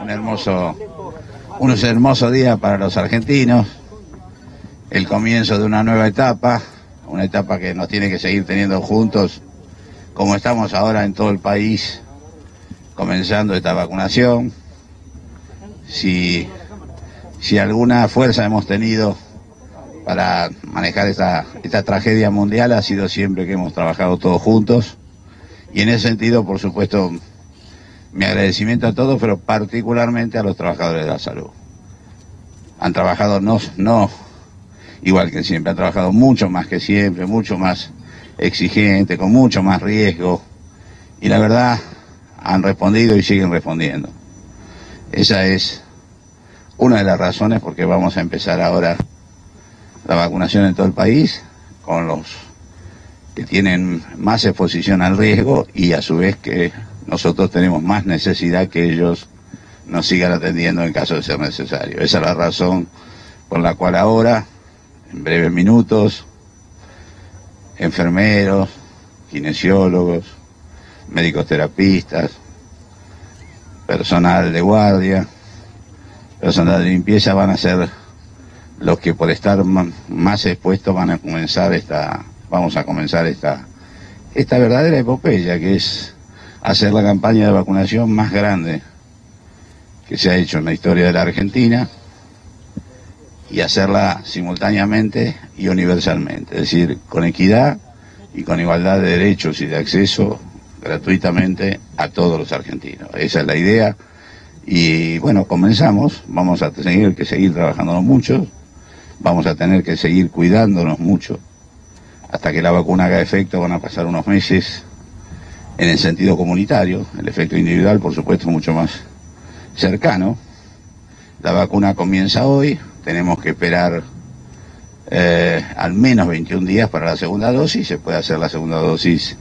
unos hermosos días para los argentinos, el comienzo de una nueva etapa, una etapa que nos tiene que seguir teniendo juntos, como estamos ahora en todo el país, comenzando esta vacunación. Si alguna fuerza hemos tenido para manejar esta tragedia mundial, ha sido siempre que hemos trabajado todos juntos, y en ese sentido, por supuesto, mi agradecimiento a todos, pero particularmente a los trabajadores de la salud. Han trabajado no igual que siempre, han trabajado mucho más que siempre, mucho más exigente, con mucho más riesgo, y la verdad han respondido y siguen respondiendo. Esa es una de las razones por qué vamos a empezar ahora la vacunación en todo el país, con los que tienen más exposición al riesgo, y a su vez que nosotros tenemos más necesidad que ellos nos sigan atendiendo en caso de ser necesario. Esa es la razón por la cual ahora, en breves minutos, enfermeros, kinesiólogos, médicos terapistas, personal de guardia, personal de limpieza van a ser los que, por estar más expuestos, vamos a comenzar esta verdadera epopeya, que es hacer la campaña de vacunación más grande que se ha hecho en la historia de la Argentina, y hacerla simultáneamente y universalmente, es decir, con equidad y con igualdad de derechos y de acceso gratuitamente a todos los argentinos. Esa es la idea, y bueno, comenzamos, vamos a tener que seguir trabajándonos mucho, vamos a tener que seguir cuidándonos mucho, hasta que la vacuna haga efecto. Van a pasar unos meses en el sentido comunitario, el efecto individual por supuesto mucho más cercano. La vacuna comienza hoy, tenemos que esperar al menos 21 días para la segunda dosis. Se puede hacer la segunda dosis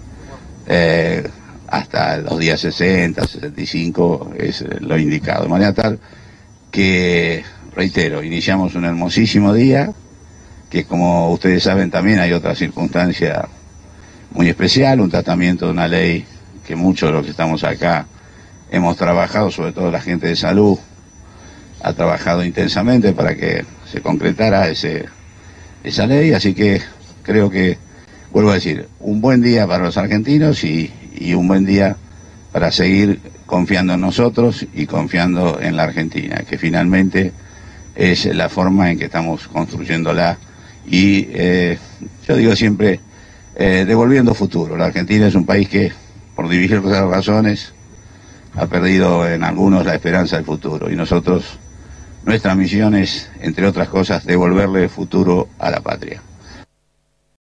hasta los días 60, 65, es lo indicado. De manera tal que, reitero, iniciamos un hermosísimo día, que como ustedes saben también hay otra circunstancia muy especial, un tratamiento de una ley que muchos de los que estamos acá hemos trabajado, sobre todo la gente de salud, ha trabajado intensamente para que se concretara esa ley. Así que creo que, vuelvo a decir, un buen día para los argentinos y un buen día para seguir confiando en nosotros y confiando en la Argentina, que finalmente es la forma en que estamos construyéndola, y yo digo siempre, devolviendo futuro. La Argentina es un país que, por diversas razones, ha perdido en algunos la esperanza del futuro, y nosotros, nuestra misión es, entre otras cosas, devolverle futuro a la patria.